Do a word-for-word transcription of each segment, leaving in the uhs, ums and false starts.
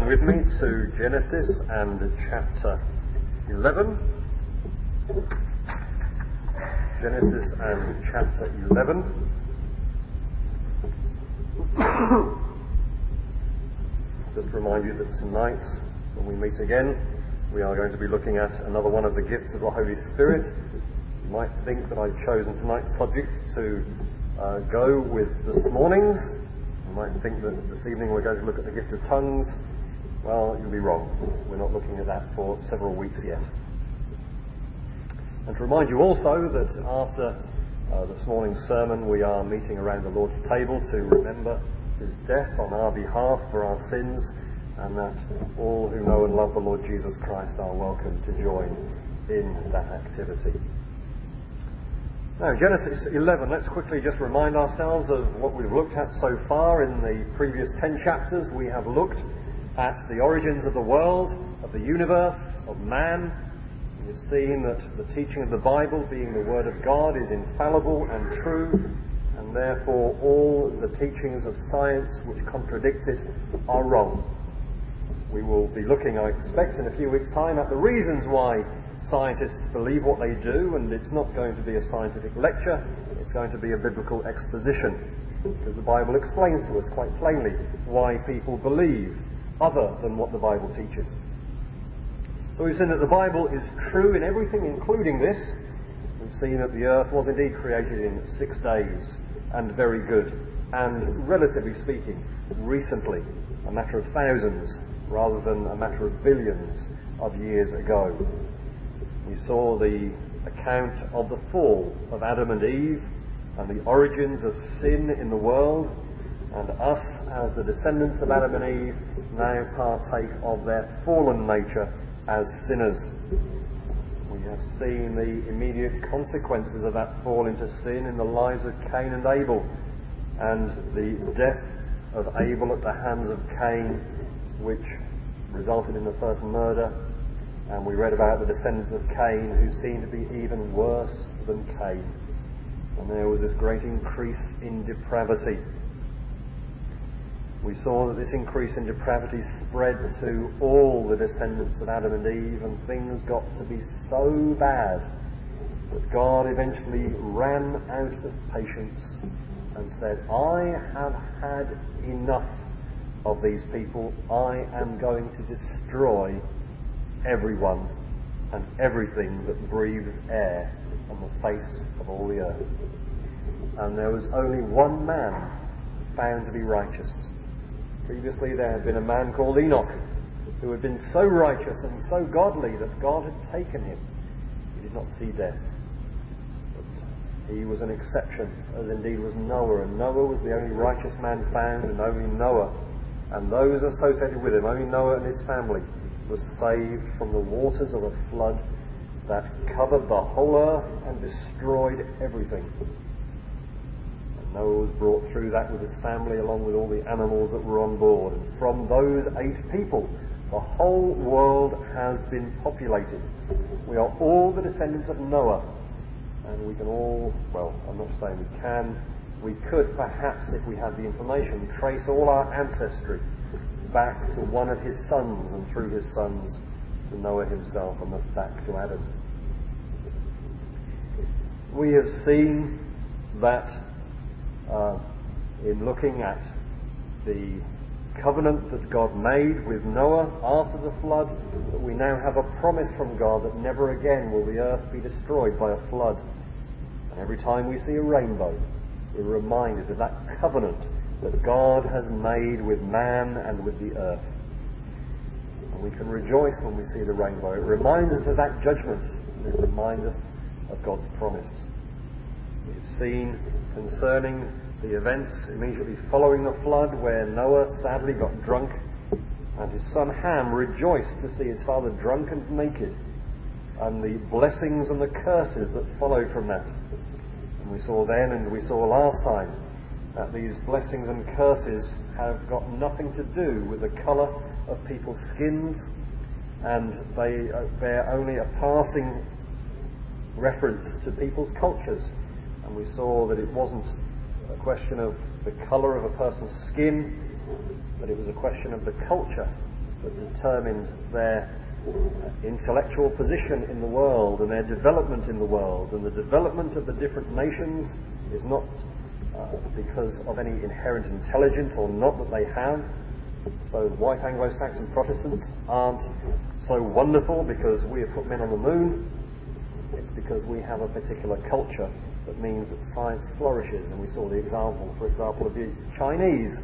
turn with me to Genesis and chapter eleven. Genesis and chapter eleven. Just remind you that tonight, when we meet again, we are going to be looking at another one of the gifts of the Holy Spirit. You might think that I've chosen tonight's subject to uh, go with this morning's. You might think that this evening we're going to look at the gift of tongues. Well, you'll be wrong. We're not looking at that for several weeks yet. And to remind you also that after uh, this morning's sermon, we are meeting around the Lord's table to remember His death on our behalf for our sins, and that all who know and love the Lord Jesus Christ are welcome to join in that activity. Now, Genesis eleven, let's quickly just remind ourselves of what we've looked at so far. In the previous ten chapters, we have looked at the origins of the world, of the universe, of man. We've seen that the teaching of the Bible, being the Word of God, is infallible and true, and therefore all the teachings of science which contradict it are wrong. We will be looking, I expect, in a few weeks' time at the reasons why scientists believe what they do, and it's not going to be a scientific lecture, it's going to be a biblical exposition, because the Bible explains to us quite plainly why people believe other than what the Bible teaches. So we've seen that the Bible is true in everything, including this. We've seen that the earth was indeed created in six days, and very good, and relatively speaking, recently, a matter of thousands rather than a matter of billions of years ago. We saw the account of the fall of Adam and Eve and the origins of sin in the world, and us as the descendants of Adam and Eve now partake of their fallen nature as sinners. We have seen the immediate consequences of that fall into sin in the lives of Cain and Abel, and the death of Abel at the hands of Cain, which resulted in the first murder. And we read about the descendants of Cain who seemed to be even worse than Cain. And there was this great increase in depravity. We saw that this increase in depravity spread to all the descendants of Adam and Eve, and things got to be so bad that God eventually ran out of patience and said, I have had enough of these people. I am going to destroy everyone and everything that breathes air on the face of all the earth. And there was only one man found to be righteous. Previously there had been a man called Enoch, who had been so righteous and so godly that God had taken him. He did not see death. But he was an exception, as indeed was Noah. And Noah was the only righteous man found, and only Noah and those associated with him, only Noah and his family, was saved from the waters of a flood that covered the whole earth and destroyed everything. And Noah was brought through that with his family, along with all the animals that were on board. And from those eight people, the whole world has been populated. We are all the descendants of Noah. And we can all, well, I'm not saying we can, we could perhaps, if we had the information, trace all our ancestry back to one of his sons, and through his sons to Noah himself, and thus back to Adam. We have seen that uh, in looking at the covenant that God made with Noah after the flood, that we now have a promise from God that never again will the earth be destroyed by a flood. And every time we see a rainbow, we're reminded of that covenant that God has made with man and with the earth. And we can rejoice when we see the rainbow. It reminds us of that judgment. It reminds us of God's promise. We've seen concerning the events immediately following the flood, where Noah sadly got drunk, and his son Ham rejoiced to see his father drunk and naked, and the blessings and the curses that followed from that. And we saw then, and we saw last time, that these blessings and curses have got nothing to do with the colour of people's skins, and they bear only a passing reference to people's cultures. And we saw that it wasn't a question of the colour of a person's skin, but it was a question of the culture that determined their intellectual position in the world and their development in the world. And the development of the different nations is not uh, because of any inherent intelligence or not that they have. So white Anglo-Saxon Protestants aren't so wonderful because we have put men on the moon. It's because we have a particular culture that means that science flourishes. And we saw the example, for example, of the Chinese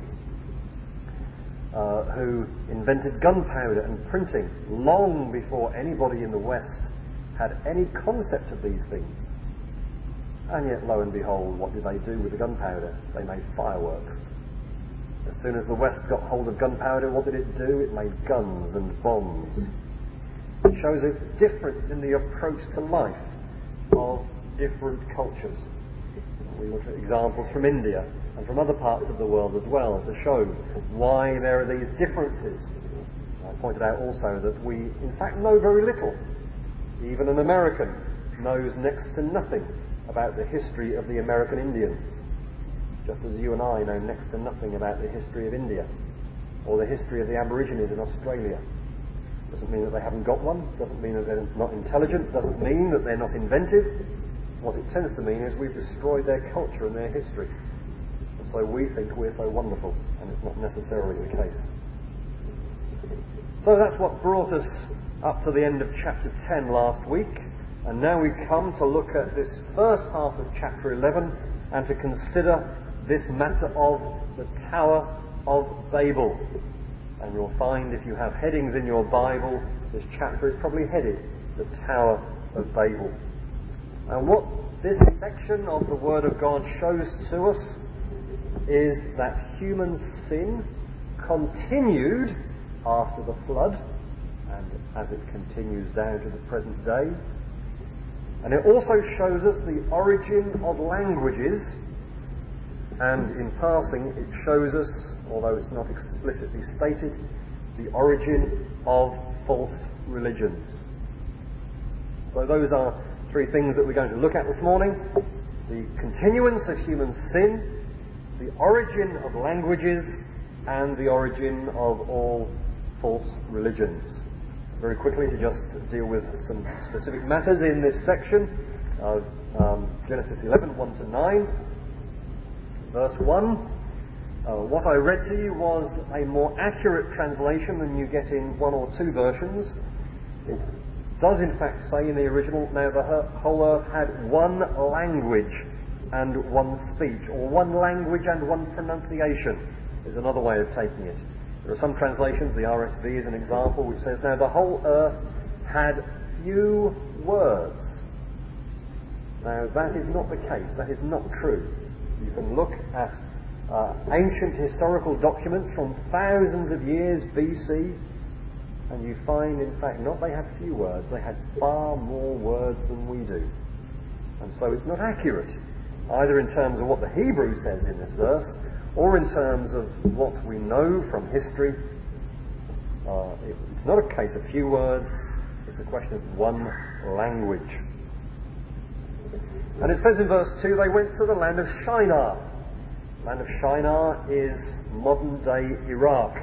uh, who invented gunpowder and printing long before anybody in the West had any concept of these things. And yet, lo and behold, what did they do with the gunpowder? They made fireworks. As soon as the West got hold of gunpowder, what did it do? It made guns and bombs. It shows a difference in the approach to life of different cultures. We look at examples from India and from other parts of the world as well to show why there are these differences. I pointed out also that we, in fact, know very little. Even an American knows next to nothing about the history of the American Indians, just as you and I know next to nothing about the history of India or the history of the Aborigines in Australia. Doesn't mean that they haven't got one, doesn't mean that they're not intelligent, doesn't mean that they're not inventive. What it tends to mean is we've destroyed their culture and their history. And so we think we're so wonderful, and it's not necessarily the case. So that's what brought us up to the end of chapter ten last week. And now we come to look at this first half of chapter eleven and to consider this matter of the Tower of Babel. And you'll find if you have headings in your Bible, this chapter is probably headed the Tower of Babel. And what this section of the Word of God shows to us is that human sin continued after the flood, and as it continues down to the present day. And it also shows us the origin of languages, and in passing it shows us, although it's not explicitly stated, the origin of false religions. So those are three things that we're going to look at this morning: the continuance of human sin, the origin of languages, and the origin of all false religions. Very quickly, to just deal with some specific matters in this section of um, Genesis eleven, one to nine. Verse one. Uh, what I read to you was a more accurate translation than you get in one or two versions. It does in fact say in the original, now the whole earth had one language and one speech, or one language and one pronunciation is another way of taking it. There are some translations, the R S V is an example, which says, now the whole earth had few words. Now that is not the case, that is not true. You can look at uh, ancient historical documents from thousands of years B C, and you find, in fact, not they had few words, they had far more words than we do. And so it's not accurate, either in terms of what the Hebrew says in this verse, or in terms of what we know from history. Uh, it, it's not a case of few words, it's a question of one language. And it says in verse two, they went to the land of Shinar. The land of Shinar is modern-day Iraq.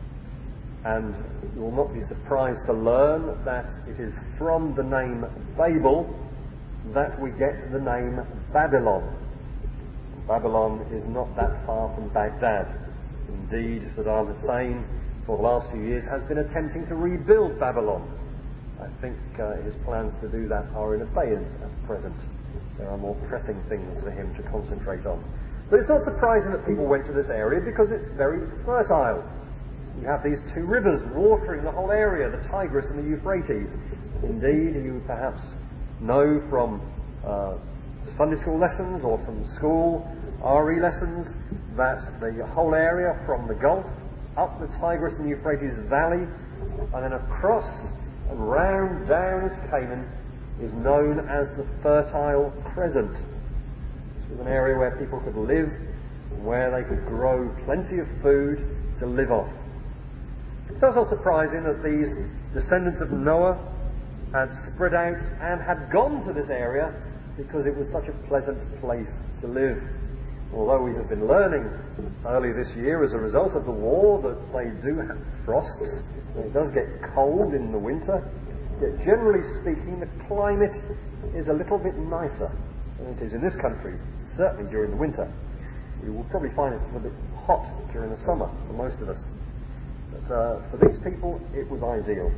And you will not be surprised to learn that it is from the name Babel that we get the name Babylon. Babylon is not that far from Baghdad. Indeed, Saddam Hussein, for the last few years, has been attempting to rebuild Babylon. I think uh, his plans to do that are in abeyance at present. There are more pressing things for him to concentrate on. But it's not surprising that people went to this area because it's very fertile. You have these two rivers watering the whole area, the Tigris and the Euphrates. Indeed, you perhaps know from uh, Sunday school lessons or from school R E lessons that the whole area from the Gulf up the Tigris and Euphrates Valley and then across and round down to Canaan is known as the Fertile Crescent. This was an area where people could live, where they could grow plenty of food to live off. So it's not surprising that these descendants of Noah had spread out and had gone to this area because it was such a pleasant place to live. Although we have been learning early this year as a result of the war that they do have frosts, and it does get cold in the winter, yet generally speaking the climate is a little bit nicer than it is in this country, certainly during the winter. We will probably find it a little bit hot during the summer for most of us. But uh, for these people it was ideal.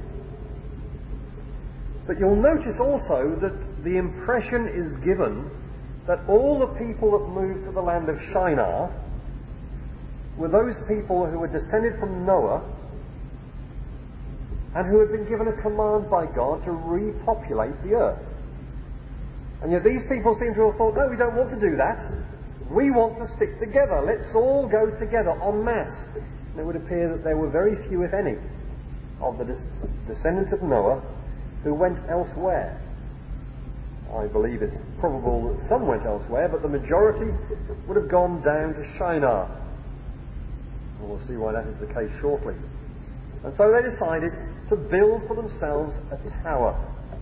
But you'll notice also that the impression is given that all the people that moved to the land of Shinar were those people who were descended from Noah and who had been given a command by God to repopulate the earth. And yet these people seem to have thought, no, we don't want to do that. We want to stick together. Let's all go together en masse. And it would appear that there were very few, if any, of the des- descendants of Noah who went elsewhere. I believe it's probable that some went elsewhere, but the majority would have gone down to Shinar. And we'll see why that is the case shortly. And so they decided to build for themselves a tower.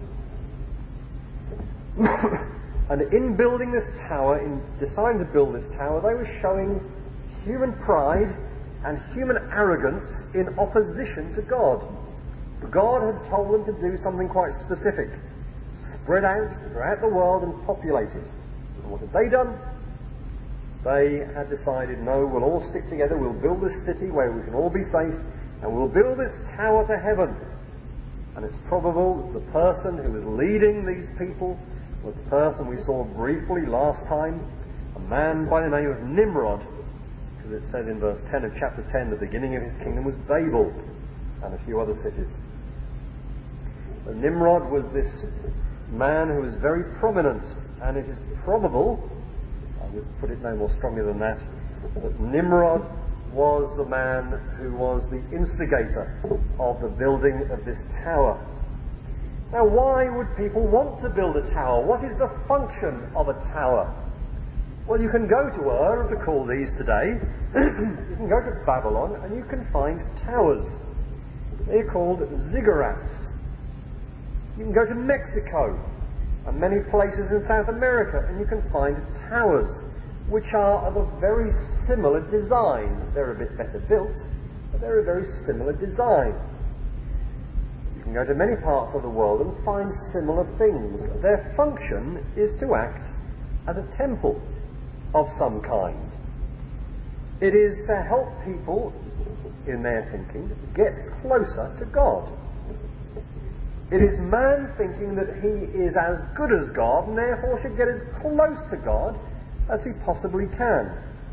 And in building this tower, in deciding to build this tower, they were showing human pride and human arrogance in opposition to God. God had told them to do something quite specific. Spread out throughout the world and populate it. And what had they done? They had decided, no, we'll all stick together, we'll build this city where we can all be safe, and we'll build this tower to heaven. And it's probable that the person who was leading these people was the person we saw briefly last time, a man by the name of Nimrod, because it says in verse ten of chapter ten, the beginning of his kingdom was Babel, and a few other cities. But Nimrod was this man who was very prominent, and it is probable, I would put it no more strongly than that, that Nimrod was the man who was the instigator of the building of this tower. Now, why would people want to build a tower? What is the function of a tower? Well, you can go to Ur of the Chaldees today, you can go to Babylon, and you can find towers. They're called ziggurats. You can go to Mexico and many places in South America and you can find towers which are of a very similar design. They're a bit better built, but they're a very similar design. You can go to many parts of the world and find similar things. Their function is to act as a temple of some kind. It is to help people, in their thinking, get closer to God. It is man thinking that he is as good as God and therefore should get as close to God as he possibly can.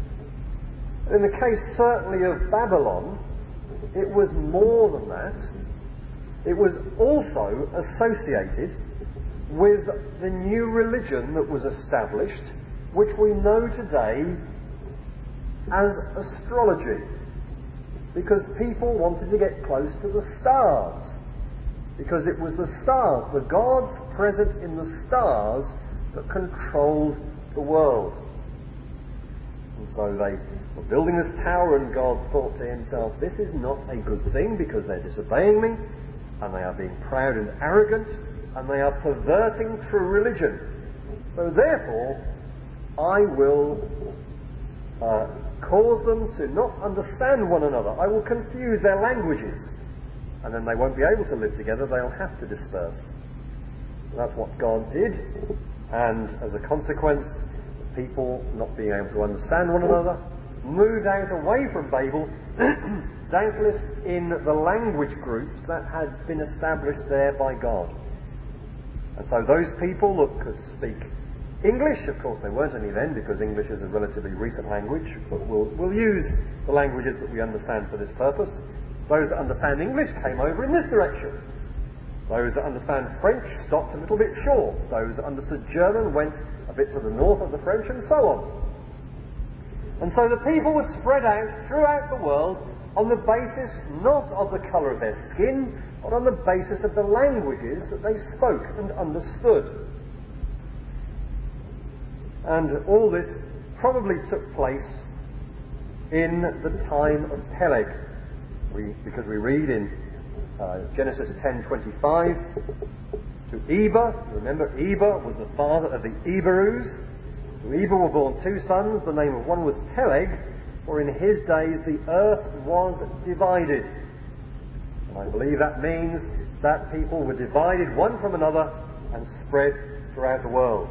In the case certainly of Babylon, it was more than that. It was also associated with the new religion that was established, which we know today as astrology, because people wanted to get close to the stars. Because it was the stars, the gods present in the stars, that controlled the world. And so they were building this tower, and God thought to himself, this is not a good thing because they're disobeying me, and they are being proud and arrogant, and they are perverting true religion. So therefore, I will uh, cause them to not understand one another. I will confuse their languages. And then they won't be able to live together, they'll have to disperse. And that's what God did, and as a consequence, people not being able to understand one another moved out away from Babel, doubtless in the language groups that had been established there by God. And so those people that could speak English, of course there weren't any then because English is a relatively recent language, but we'll, we'll use the languages that we understand for this purpose. Those that understand English came over in this direction. Those that understand French stopped a little bit short. Those that understood German went a bit to the north of the French, and so on. And so the people were spread out throughout the world on the basis not of the colour of their skin, but on the basis of the languages that they spoke and understood. And all this probably took place in the time of Peleg. We, because we read in uh, Genesis ten twenty-five to Eber. Remember, Eber was the father of the Eberus, To Eber were born two sons. The name of one was Peleg, for in his days the earth was divided. And I believe that means that people were divided one from another and spread throughout the world.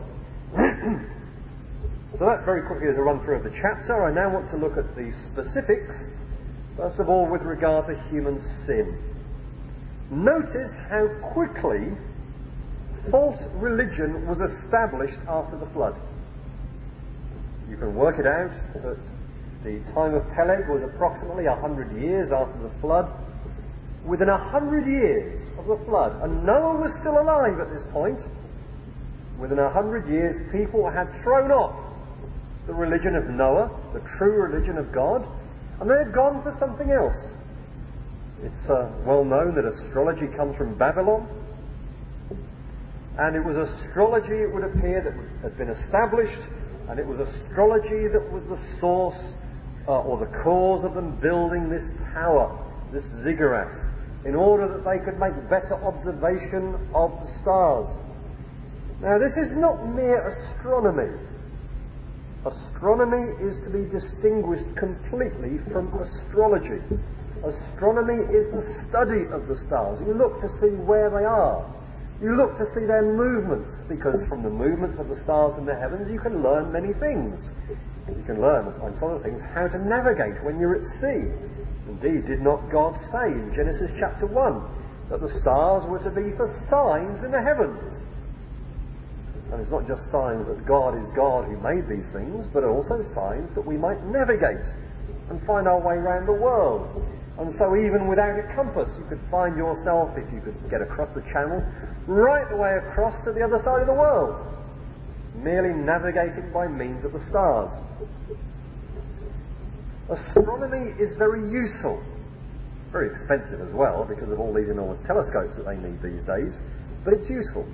So that very quickly is a run through of the chapter. I now want to look at the specifics, first of all with regard to human sin. Notice how quickly false religion was established after the flood. You can work it out that the time of Peleg was approximately a hundred years after the flood. Within a hundred years of the flood, and Noah was still alive at this point, within a hundred years people had thrown off the religion of Noah, the true religion of God, and they had gone for something else. It's uh, well known that astrology comes from Babylon, and it was astrology, it would appear, that had been established, and it was astrology that was the source uh, or the cause of them building this tower, this ziggurat, in order that they could make better observation of the stars. Now, this is not mere astronomy. Astronomy is to be distinguished completely from astrology. Astronomy is the study of the stars. You look to see where they are. You look to see their movements, because from the movements of the stars in the heavens you can learn many things. You can learn, among other things, how to navigate when you're at sea. Indeed, did not God say in Genesis chapter one that the stars were to be for signs in the heavens? And it's not just signs that God is God who made these things, but also signs that we might navigate and find our way around the world. And so even without a compass, you could find yourself, if you could get across the channel, right the way across to the other side of the world, merely navigating by means of the stars. Astronomy is very useful, very expensive as well because of all these enormous telescopes that they need these days, but it's useful.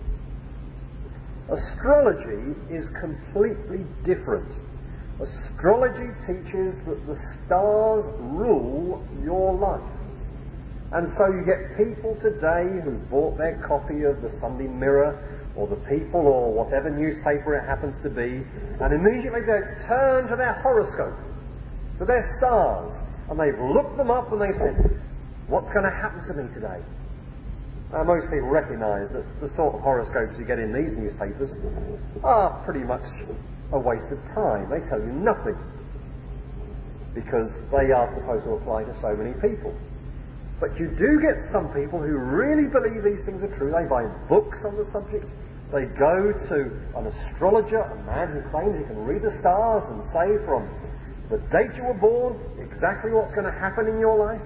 Astrology is completely different. Astrology teaches that the stars rule your life. And so you get people today who bought their copy of the Sunday Mirror or the People or whatever newspaper it happens to be, and immediately they turn to their horoscope, to their stars, and they've looked them up and they said, what's going to happen to me today? Now, most people recognise that the sort of horoscopes you get in these newspapers are pretty much a waste of time. They tell you nothing, because they are supposed to apply to so many people. But you do get some people who really believe these things are true. They buy books on the subject. They go to an astrologer, a man who claims he can read the stars and say from the date you were born exactly what's going to happen in your life.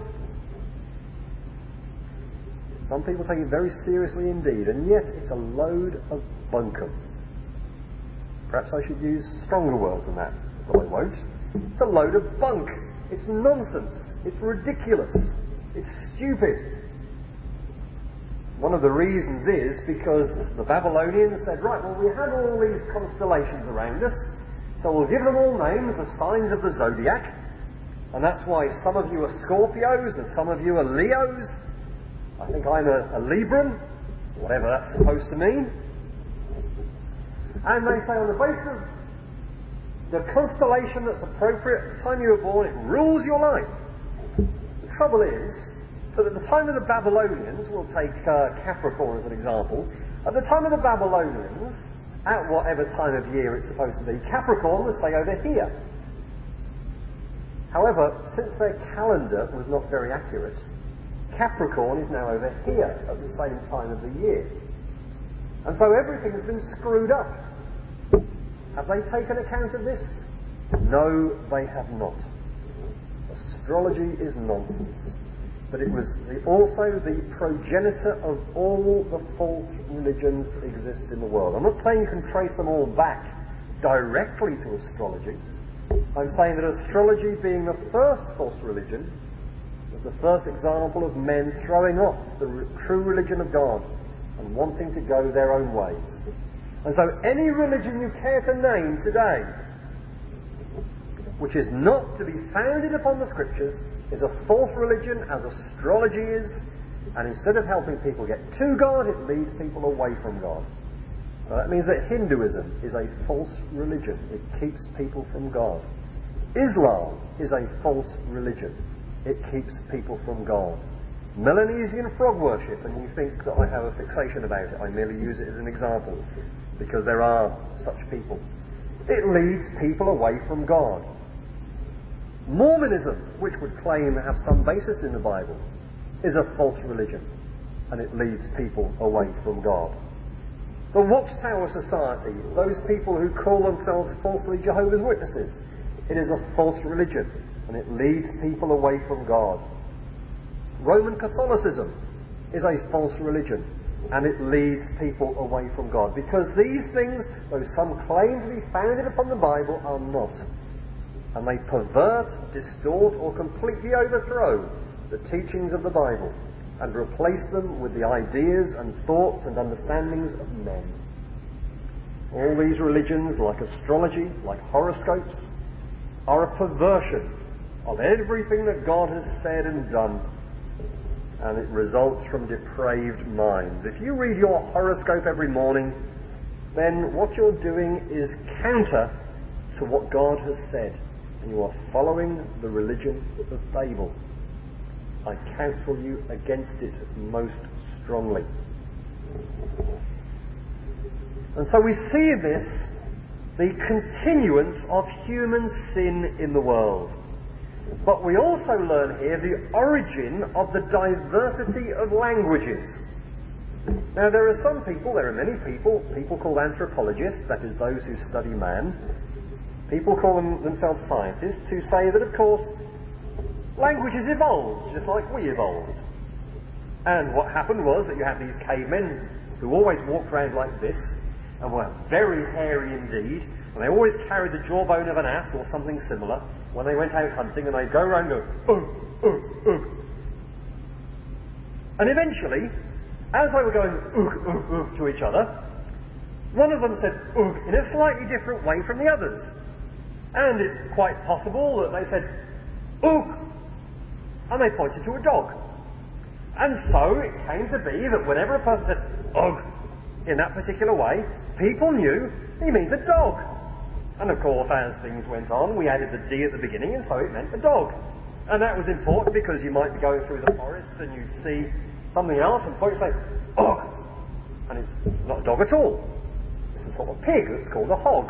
Some people take it very seriously indeed, and yet it's a load of bunkum. Perhaps I should use stronger words than that, but I won't. It's a load of bunk. It's nonsense. It's ridiculous. It's stupid. One of the reasons is because the Babylonians said, right, well, we have all these constellations around us, so we'll give them all names, the signs of the zodiac, and that's why some of you are Scorpios and some of you are Leos. I think I'm a, a Libran, whatever that's supposed to mean. And they say on the basis of the constellation that's appropriate at the time you were born, it rules your life. The trouble is that at the time of the Babylonians, we'll take uh, Capricorn as an example, at the time of the Babylonians, at whatever time of year it's supposed to be, Capricorn was, say, over here. However, since their calendar was not very accurate, Capricorn is now over here at the same time of the year. And so everything's been screwed up. Have they taken account of this? No, they have not. Astrology is nonsense. But it was the, also the progenitor of all the false religions that exist in the world. I'm not saying you can trace them all back directly to astrology. I'm saying that astrology, being the first false religion, was the first example of men throwing off the re- true religion of God and wanting to go their own ways. And so any religion you care to name today, which is not to be founded upon the Scriptures, is a false religion, as astrology is, and instead of helping people get to God, it leads people away from God. So that means that Hinduism is a false religion. It keeps people from God. Islam is a false religion. It keeps people from God. Melanesian frog worship, and you think that I have a fixation about it. I merely use it as an example because there are such people. It leads people away from God. Mormonism, which would claim to have some basis in the Bible, is a false religion, and it leads people away from God. The Watchtower Society, those people who call themselves falsely Jehovah's Witnesses, it is a false religion, and it leads people away from God. Roman Catholicism is a false religion, and it leads people away from God, because these things, though some claim to be founded upon the Bible, are not. And they pervert, distort, or completely overthrow the teachings of the Bible and replace them with the ideas and thoughts and understandings of men. All these religions, like astrology, like horoscopes, are a perversion of everything that God has said and done, and it results from depraved minds. If you read your horoscope every morning, then what you're doing is counter to what God has said, and you are following the religion of Babel. I counsel you against it most strongly. And so we see in this the continuance of human sin in the world. But we also learn here the origin of the diversity of languages. Now there are some people, there are many people, people called anthropologists, that is those who study man, people call them, themselves scientists, who say that of course languages evolved, just like we evolved. And what happened was that you had these cavemen who always walked around like this, and were very hairy indeed, and they always carried the jawbone of an ass or something similar when they went out hunting, and they'd go around and go, ugh, ugh, ugh. And eventually, as they were going ugh, ugh, ugh to each other, one of them said ugh in a slightly different way from the others. And it's quite possible that they said ugh, and they pointed to a dog. And so it came to be that whenever a person said ugh in that particular way, people knew he means a dog. And of course, as things went on, we added the D at the beginning, and so it meant a dog. And that was important because you might be going through the forest and you'd see something else and point and say, ugh, and it's not a dog at all. It's a sort of pig that's called a hog.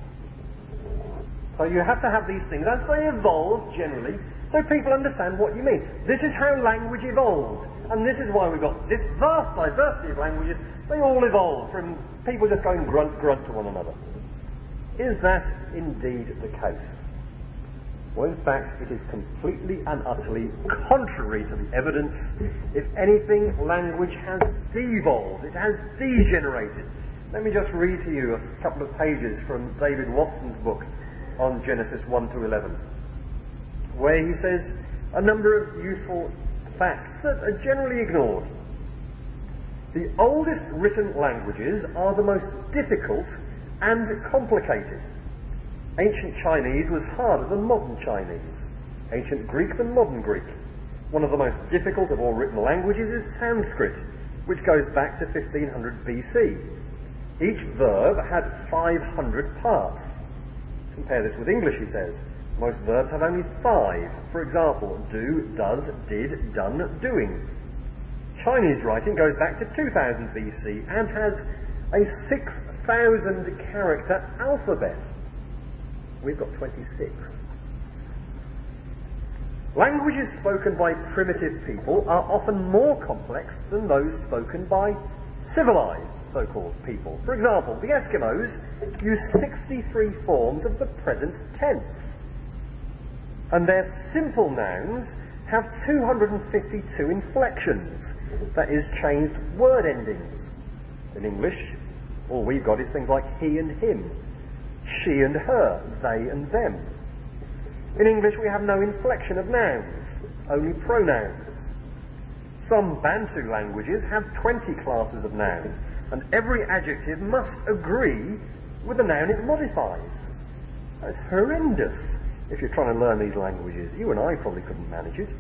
So you have to have these things as they evolve generally, so people understand what you mean. This is how language evolved, and this is why we've got this vast diversity of languages. They all evolved from people just going grunt, grunt to one another. Is that indeed the case? Well, in fact, it is completely and utterly contrary to the evidence. If anything, language has devolved. It has degenerated. Let me just read to you a couple of pages from David Watson's book on Genesis one to eleven, where he says a number of useful facts that are generally ignored. The oldest written languages are the most difficult and complicated. Ancient Chinese was harder than modern Chinese. Ancient Greek than modern Greek. One of the most difficult of all written languages is Sanskrit, which goes back to fifteen hundred B C. Each verb had five hundred parts. Compare this with English, he says. Most verbs have only five. For example, do, does, did, done, doing. Chinese writing goes back to two thousand B C and has a six thousand character alphabet. We've got twenty-six. Languages spoken by primitive people are often more complex than those spoken by civilized so-called people. For example, the Eskimos use sixty-three forms of the present tense, and their simple nouns have two hundred fifty-two inflections, that is, changed word endings. In English, all we've got is things like he and him, she and her, they and them. In English, we have no inflection of nouns, only pronouns. Some Bantu languages have twenty classes of noun, and every adjective must agree with the noun it modifies. That's horrendous. If you're trying to learn these languages, you and I probably couldn't manage it.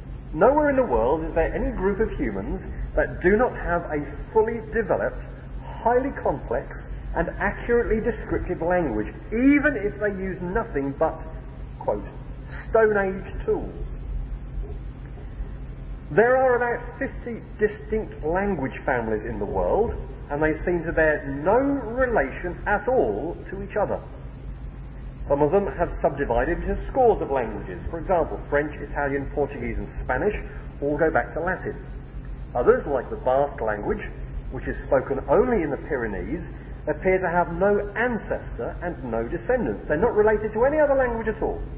Nowhere in the world is there any group of humans that do not have a fully developed highly complex and accurately descriptive language, even if they use nothing but, quote, Stone Age tools. There are about fifty distinct language families in the world, and they seem to bear no relation at all to each other. Some of them have subdivided into scores of languages. For example, French, Italian, Portuguese and Spanish all go back to Latin. Others, like the Basque language, which is spoken only in the Pyrenees, appear to have no ancestor and no descendants. They're not related to any other language at all.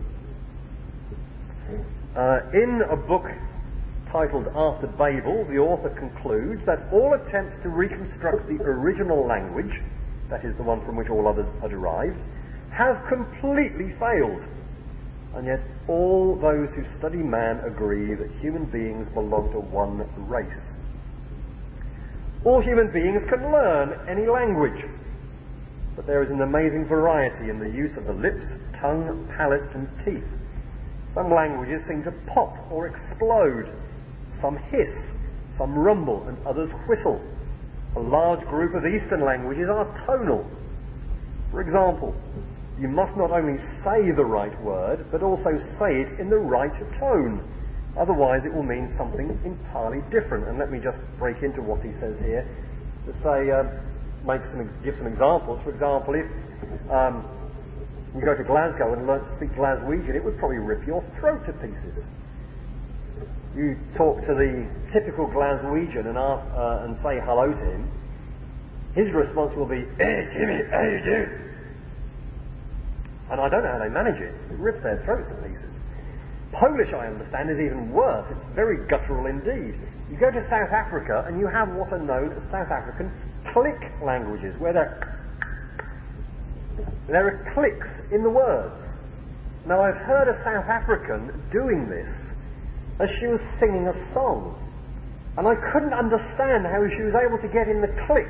Uh, in a book titled After Babel, the author concludes that all attempts to reconstruct the original language, that is the one from which all others are derived, have completely failed. And yet all those who study man agree that human beings belong to one race. All human beings can learn any language, but there is an amazing variety in the use of the lips, tongue, palate and teeth. Some languages seem to pop or explode. Some hiss, some rumble, and others whistle. A large group of Eastern languages are tonal. For example, you must not only say the right word, but also say it in the right tone. Otherwise it will mean something entirely different. And let me just break into what he says here to say, uh, make some, give some examples. For example, if um, you go to Glasgow and learn to speak Glaswegian, it would probably rip your throat to pieces. You talk to the typical Glaswegian and, ask, uh, and say hello to him, his response will be, "Hey Jimmy, how you doing?" And I don't know how they manage it. It rips their throats to pieces. Polish, I understand, is even worse. It's very guttural indeed. You go to South Africa and you have what are known as South African click languages, where there, there are clicks in the words. Now, I've heard a South African doing this as she was singing a song, and I couldn't understand how she was able to get in the click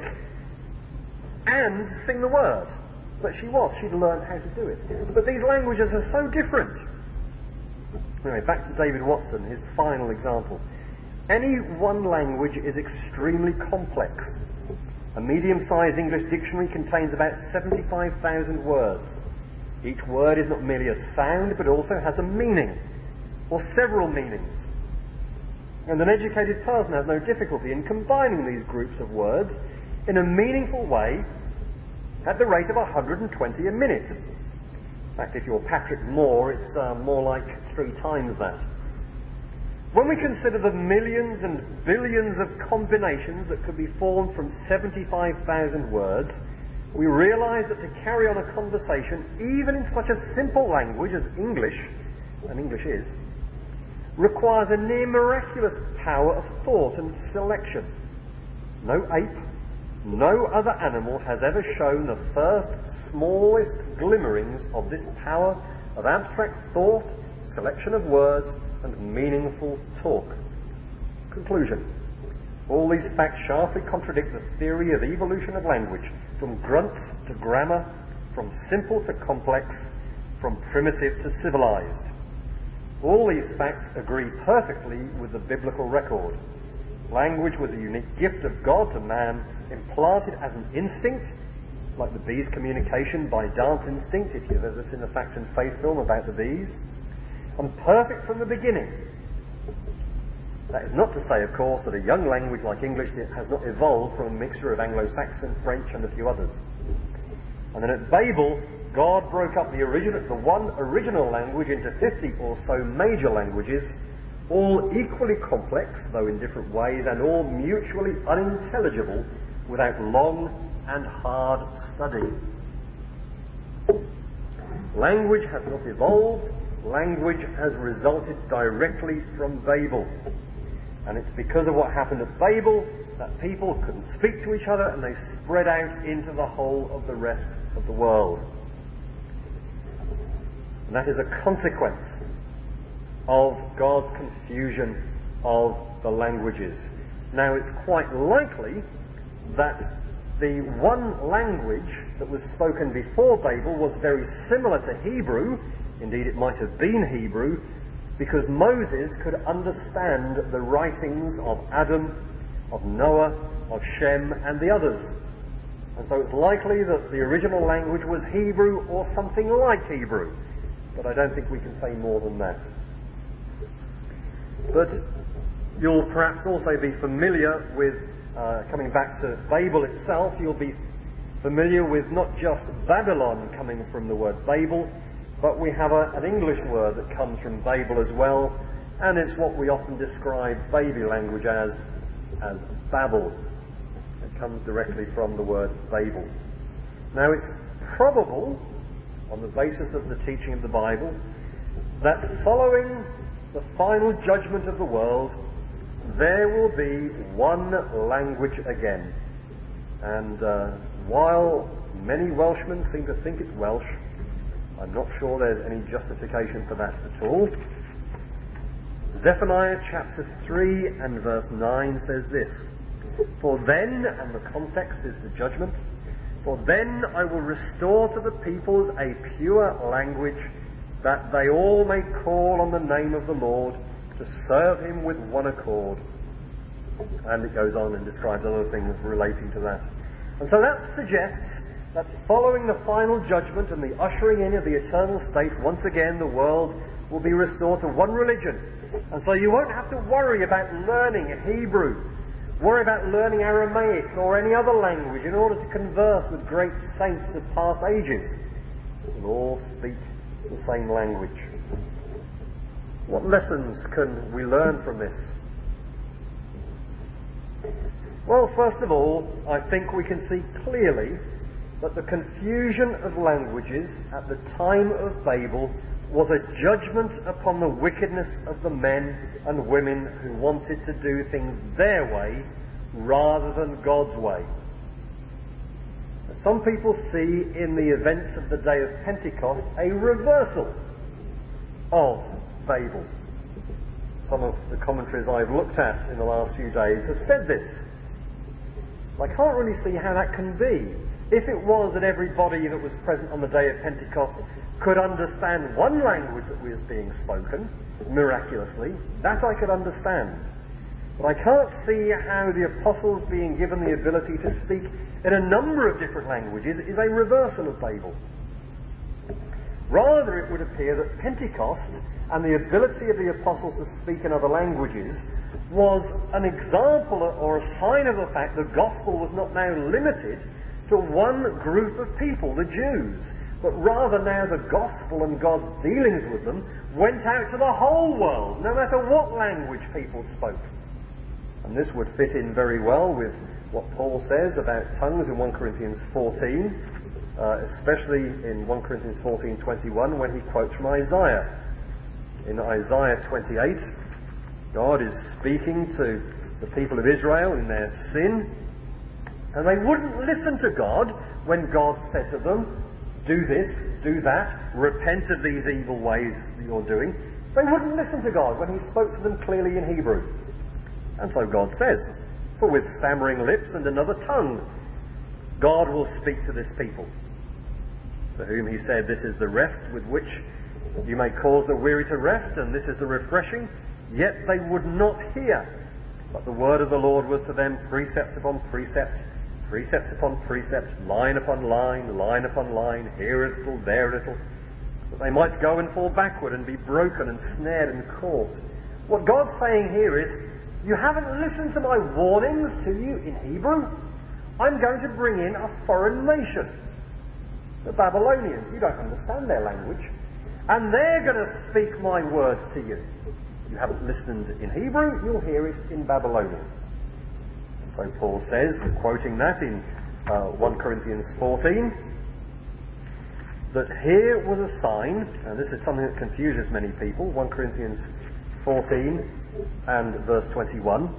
and sing the word. But she was. She'd learned how to do it. But these languages are so different. Anyway, back to David Watson, his final example. Any one language is extremely complex. A medium-sized English dictionary contains about seventy-five thousand words. Each word is not merely a sound, but also has a meaning, or several meanings. And an educated person has no difficulty in combining these groups of words in a meaningful way at the rate of one hundred twenty a minute. In fact, if you're Patrick Moore, it's uh, more like three times that. When we consider the millions and billions of combinations that could be formed from seventy-five thousand words, we realise that to carry on a conversation, even in such a simple language as English, and English is, requires a near miraculous power of thought and selection. No ape, no other animal has ever shown the first smallest glimmerings of this power of abstract thought, selection of words, and meaningful talk. Conclusion. All these facts sharply contradict the theory of evolution of language, from grunts to grammar, from simple to complex, from primitive to civilized. All these facts agree perfectly with the biblical record. Language was a unique gift of God to man, implanted as an instinct, like the bee's communication by dance instinct, if you've ever seen the Fact and Faith film about the bees, and perfect from the beginning. That is not to say, of course, that a young language like English has not evolved from a mixture of Anglo-Saxon, French, and a few others. And then at Babel, God broke up the, original, the one original language into fifty or so major languages, all equally complex, though in different ways, and all mutually unintelligible without long and hard study. Language has not evolved. Language has resulted directly from Babel. And it's because of what happened at Babel that people couldn't speak to each other, and they spread out into the whole of the rest of the world. And that is a consequence of God's confusion of the languages. Now, it's quite likely that the one language that was spoken before Babel was very similar to Hebrew. Indeed, it might have been Hebrew, because Moses could understand the writings of Adam, of Noah, of Shem, and the others. And so it's likely that the original language was Hebrew or something like Hebrew. But I don't think we can say more than that. But you'll perhaps also be familiar with, uh, coming back to Babel itself, you'll be familiar with not just Babylon coming from the word Babel, but we have a, an English word that comes from Babel as well, and it's what we often describe baby language as, as Babel. It comes directly from the word Babel. Now it's probable, on the basis of the teaching of the Bible, that following the final judgment of the world, there will be one language again. And uh, while many Welshmen seem to think it's Welsh, I'm not sure there's any justification for that at all. Zephaniah chapter three and verse nine says this, "For then," and the context is the judgment, "for then I will restore to the peoples a pure language, that they all may call on the name of the Lord, to serve him with one accord." And it goes on and describes other things relating to that. And so that suggests that following the final judgment and the ushering in of the eternal state, once again the world will be restored to one religion. And so you won't have to worry about learning Hebrew, worry about learning Aramaic or any other language in order to converse with great saints of past ages. We'll all speak the same language. What lessons can we learn from this? Well, first of all, I think we can see clearly that the confusion of languages at the time of Babel was a judgment upon the wickedness of the men and women who wanted to do things their way rather than God's way. Some people see in the events of the day of Pentecost a reversal of Babel. Some of the commentaries I've looked at in the last few days have said this. I can't really see how that can be. If it was that everybody that was present on the day of Pentecost could understand one language that was being spoken, miraculously, that I could understand. But I can't see how the apostles being given the ability to speak in a number of different languages is a reversal of Babel. Rather, it would appear that Pentecost and the ability of the apostles to speak in other languages was an example or a sign of the fact the gospel was not now limited to one group of people, the Jews, but rather now the gospel and God's dealings with them went out to the whole world, no matter what language people spoke. And this would fit in very well with what Paul says about tongues in First Corinthians fourteen, uh, especially in First Corinthians fourteen twenty-one when he quotes from Isaiah. In Isaiah twenty-eight, God is speaking to the people of Israel in their sin, and they wouldn't listen to God when God said to them, do this, do that, repent of these evil ways that you're doing. They wouldn't listen to God when he spoke to them clearly in Hebrew. And so God says, for with stammering lips and another tongue, God will speak to this people, for whom he said, this is the rest with which you may cause the weary to rest, and this is the refreshing. Yet they would not hear. But the word of the Lord was to them precept upon precept, precept upon precept, line upon line, line upon line, here a little, there a little, that they might go and fall backward and be broken and snared and caught. What God's saying here is, you haven't listened to my warnings to you in Hebrew. I'm going to bring in a foreign nation, the Babylonians. You don't understand their language. And they're going to speak my words to you. You haven't listened in Hebrew, you'll hear it in Babylonian. So Paul says, quoting that in uh, First Corinthians fourteen, that here was a sign, and this is something that confuses many people, First Corinthians fourteen and verse twenty-one,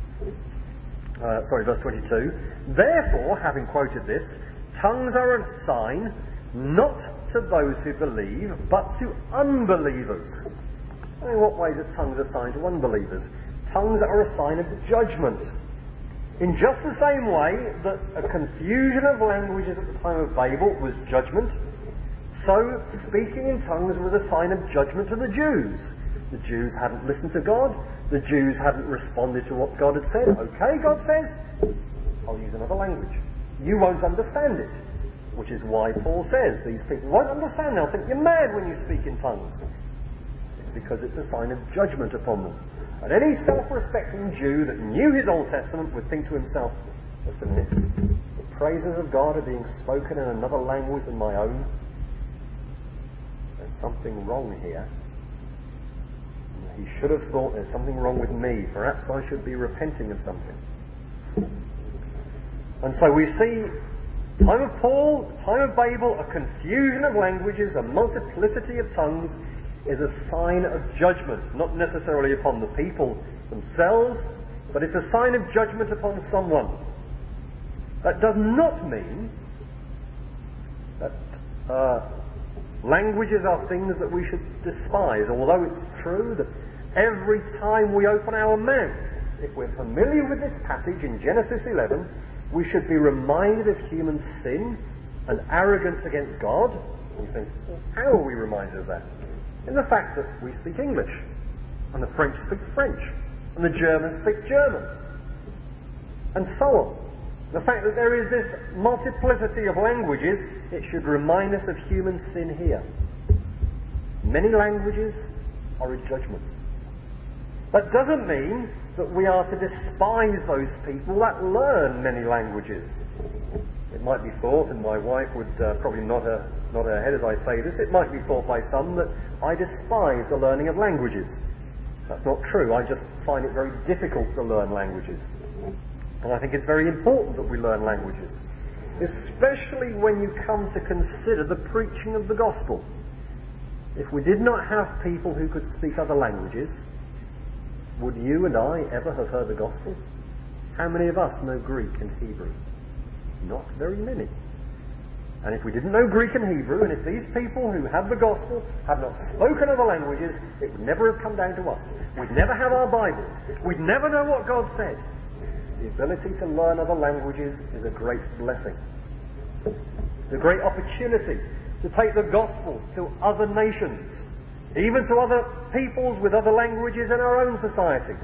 uh, sorry, verse twenty-two, therefore, having quoted this, tongues are a sign, not to those who believe, but to unbelievers. In what ways are tongues a sign to unbelievers? Tongues are a sign of judgment. In just the same way that a confusion of languages at the time of Babel was judgment, so speaking in tongues was a sign of judgment to the Jews. The Jews hadn't listened to God. The Jews hadn't responded to what God had said. Okay, God says, I'll use another language. you won't understand it. Which is why Paul says these people won't understand. They'll think you're mad when you speak in tongues. It's because it's a sign of judgment upon them. And any self-respecting Jew that knew his Old Testament would think to himself, just a minute, the praises of God are being spoken in another language than my own. There's something wrong here. He should have thought there's something wrong with me. Perhaps I should be repenting of something. And so we see time of Paul, the time of Babel, a confusion of languages, a multiplicity of tongues, is a sign of judgment, not necessarily upon the people themselves, but it's a sign of judgment upon someone. That does not mean that uh, languages are things that we should despise, although it's true that every time we open our mouth, if we're familiar with this passage in Genesis eleven, we should be reminded of human sin and arrogance against God. And you think, well, how are we reminded of that? In the fact that we speak English, and the French speak French, and the Germans speak German, and so on. The fact that there is this multiplicity of languages, it should remind us of human sin here. Many languages are a judgment. That doesn't mean that we are to despise those people that learn many languages. It might be thought, and my wife would uh, probably nod her, nod her head as I say this, it might be thought by some that I despise the learning of languages. That's not true. I just find it very difficult to learn languages. And I think it's very important that we learn languages, especially when you come to consider the preaching of the gospel. If we did not have people who could speak other languages, would you and I ever have heard the gospel? How many of us know Greek and Hebrew? Not very many. And if we didn't know Greek and Hebrew, and if these people who had the gospel had not spoken other languages, it would never have come down to us. We'd never have our Bibles. We'd never know what God said. The ability to learn other languages is a great blessing. It's a great opportunity to take the gospel to other nations, even to other peoples with other languages in our own society.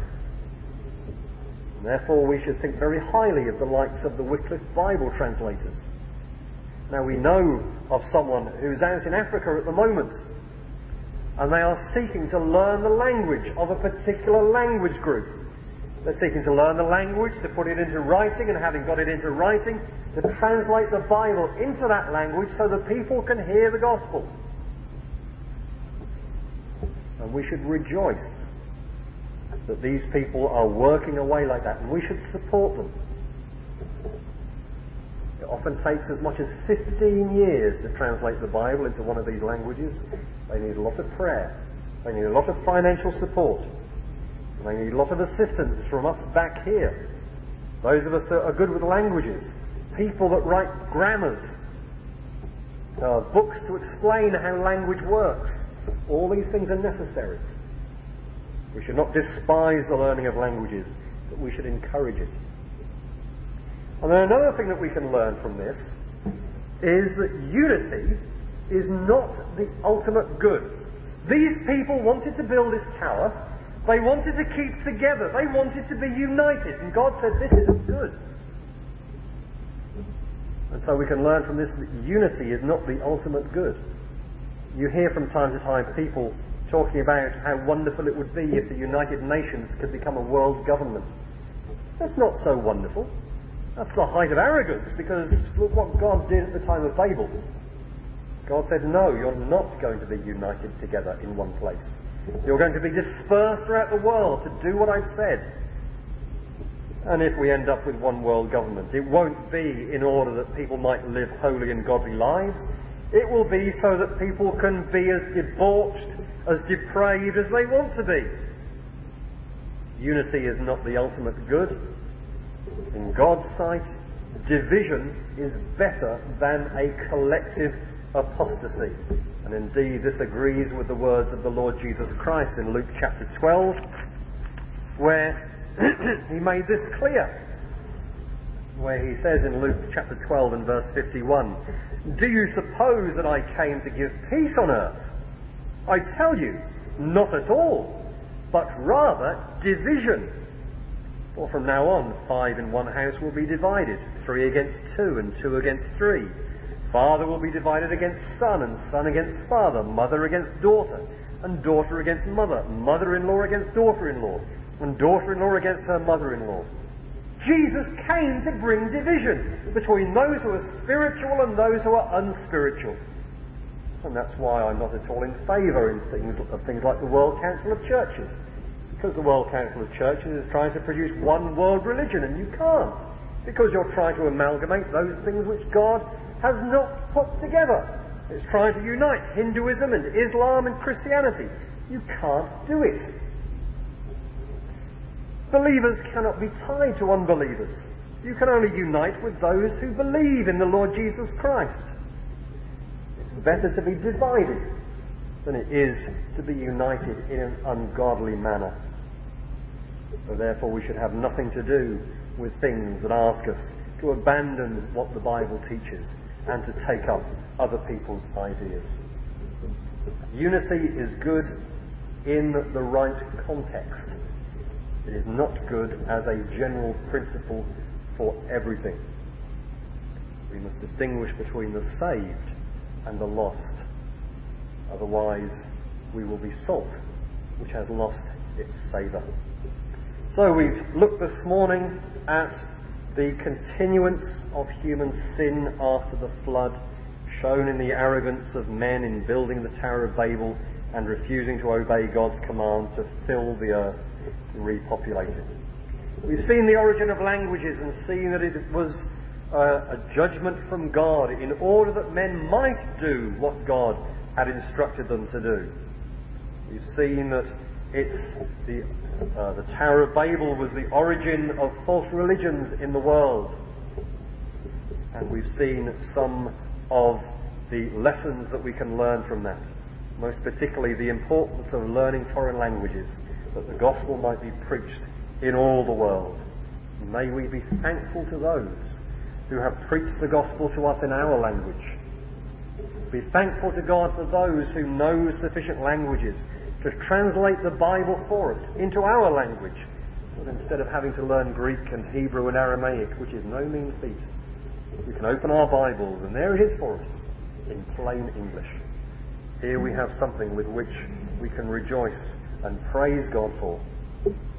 And therefore we should think very highly of the likes of the Wycliffe Bible translators. Now we know of someone who's out in Africa at the moment, and they are seeking to learn the language of a particular language group. They're seeking to learn the language, to put it into writing, and having got it into writing, to translate the Bible into that language so that people can hear the gospel. And we should rejoice that these people are working away like that, and we should support them. It often takes as much as fifteen years to translate the Bible into one of these languages. They need a lot of prayer. They need a lot of financial support. And they need a lot of assistance from us back here. Those of us that are good with languages. People that write grammars. Uh, books to explain how language works. All these things are necessary. We should not despise the learning of languages, but we should encourage it. And then another thing that we can learn from this is that unity is not the ultimate good. These people wanted to build this tower. They wanted to keep together. They wanted to be united. And God said, this isn't good. And so we can learn from this that unity is not the ultimate good. You hear from time to time people talking about how wonderful it would be if the United Nations could become a world government. That's not so wonderful. That's the height of arrogance, because look what God did at the time of Babel. God said, no, you're not going to be united together in one place. You're going to be dispersed throughout the world to do what I've said. And if we end up with one world government, it won't be in order that people might live holy and godly lives. It will be so that people can be as debauched, as depraved as they want to be. Unity is not the ultimate good. In God's sight, division is better than a collective apostasy. And indeed, this agrees with the words of the Lord Jesus Christ in Luke chapter twelve, where he made this clear. Where he says in Luke chapter twelve and verse fifty-one, do you suppose that I came to give peace on earth? I tell you, not at all, but rather division. Or from now on, five in one house will be divided, three against two and two against three. Father will be divided against son and son against father, mother against daughter and daughter against mother, mother-in-law against daughter-in-law and daughter-in-law against her mother-in-law. Jesus came to bring division between those who are spiritual and those who are unspiritual. And that's why I'm not at all in favour in things, of things like the World Council of Churches. Because the World Council of Churches is trying to produce one world religion, and you can't. Because you're trying to amalgamate those things which God has not put together. It's trying to unite Hinduism and Islam and Christianity. You can't do it. Believers cannot be tied to unbelievers. You can only unite with those who believe in the Lord Jesus Christ. It's better to be divided than it is to be united in an ungodly manner. So therefore we should have nothing to do with things that ask us to abandon what the Bible teaches and to take up other people's ideas. Unity is good in the right context. It is not good as a general principle for everything. We must distinguish between the saved and the lost. Otherwise, we will be salt which has lost its savour. So we've looked this morning at the continuance of human sin after the flood, shown in the arrogance of men in building the Tower of Babel and refusing to obey God's command to fill the earth, to repopulate it. We've seen the origin of languages and seen that it was uh, a judgment from God in order that men might do what God had instructed them to do. We've seen that it's the, uh, the Tower of Babel was the origin of false religions in the world. And we've seen some of the lessons that we can learn from that. Most particularly the importance of learning foreign languages, that the gospel might be preached in all the world. May we be thankful to those who have preached the gospel to us in our language. Be thankful to God for those who know sufficient languages to translate the Bible for us into our language, but instead of having to learn Greek and Hebrew and Aramaic, which is no mean feat, we can open our Bibles and there it is for us in plain English. Here we have something with which we can rejoice and praise God for.